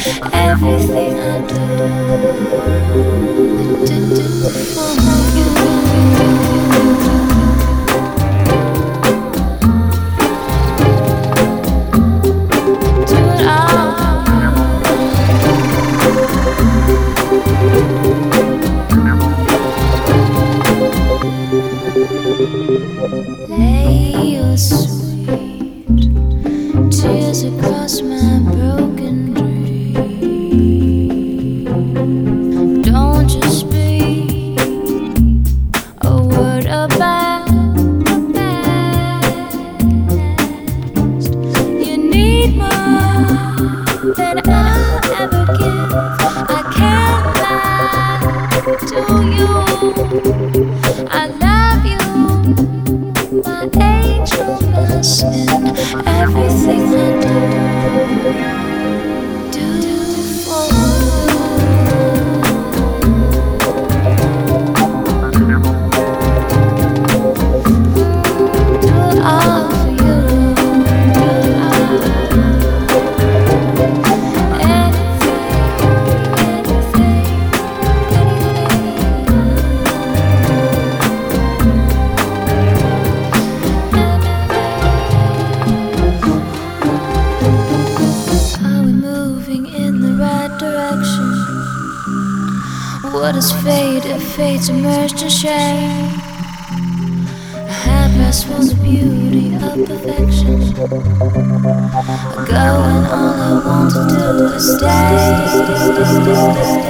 Everything I do, I did it for you. Lay your sweet tears across my broken dream. Don't just speak a word about the past. You need more than I'll ever give. I can't lie to you. I love you, my angel, my sin. Everything I do for you. Do all for you. Direction. What is fate if fate's immersed in shame? A handrest for the beauty of perfection. I go and all I want to do is stay.